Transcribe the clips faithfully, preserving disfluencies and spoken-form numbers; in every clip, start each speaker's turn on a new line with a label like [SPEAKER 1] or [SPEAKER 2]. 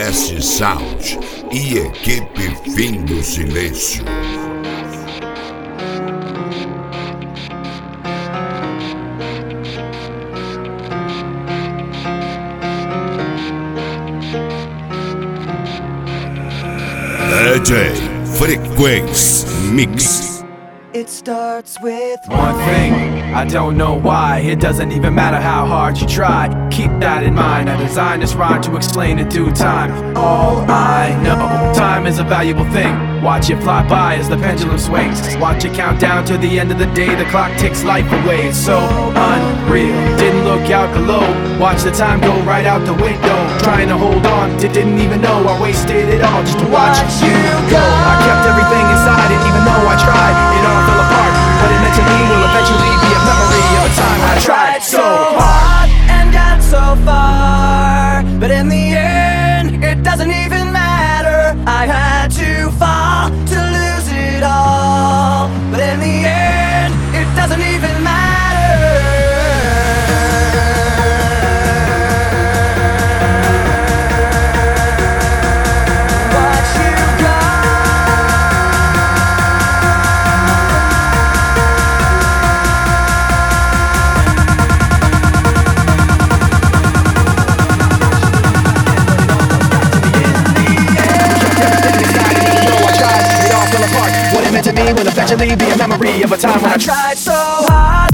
[SPEAKER 1] S Sound e equipe Fim do Silêncio. D J Frequenz Mix.
[SPEAKER 2] It starts with
[SPEAKER 3] one thing, I don't know why. It doesn't even matter how hard you try. Keep that in mind, I designed this rhyme to explain in due time. All I know, time is a valuable thing. Watch it fly by as the pendulum swings. Watch it count down to the end of the day. The clock takes life away, it's so unreal. Didn't look out below, watch the time go right out the window. Trying to hold on, didn't even know I wasted it all just to watch, watch you go. I kept everything inside, and even though I tried, it all fell apart. What it meant to me will eventually be a memory of a time I tried so hard
[SPEAKER 2] and got so far, but in the end, it doesn't even matter. I had to fall to lose it all, but in the end, it doesn't even matter.
[SPEAKER 3] To me will eventually be a memory of a time when I tried so hard,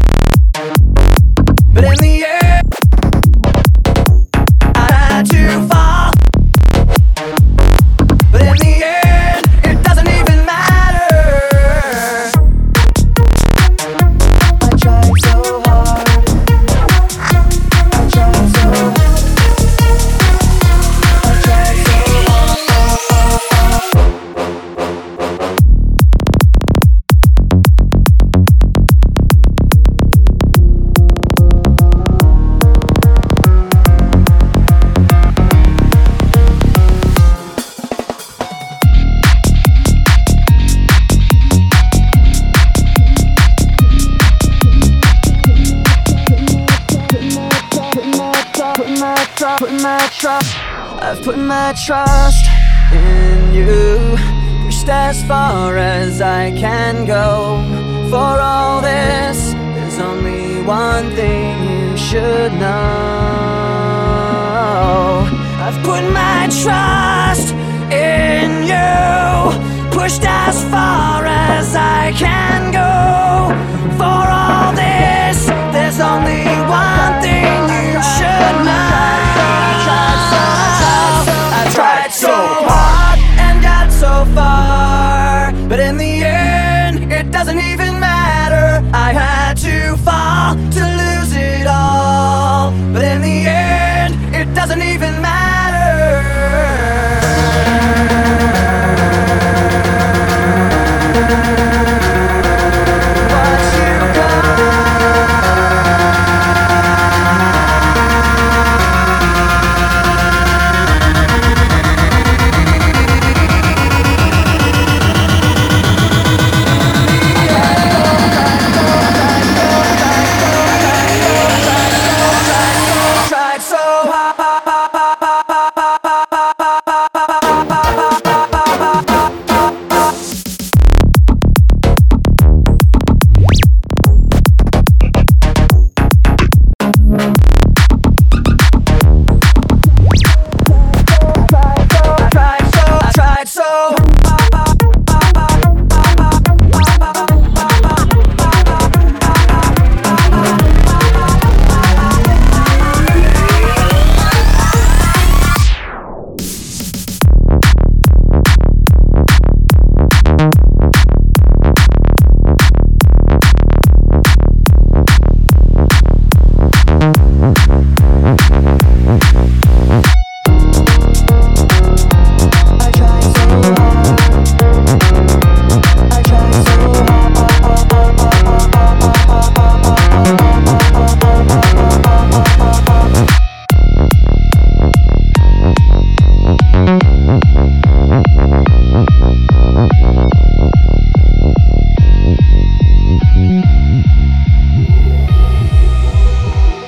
[SPEAKER 2] but in the end, I had to fall. But in the end, it doesn't even matter. I tried so hard. I tried so I tried so hard. I've put my trust in you, pushed as far as I can go. For all this, there's only one thing you should know. I've put my trust in you, pushed as far as I can go. For all this, there's only one thing you should know. Tried so hard and got so far, but in the end, it doesn't even matter. I had to fall to lose it all, but in the end, it doesn't even matter. Watch you go.
[SPEAKER 4] We'll be right back.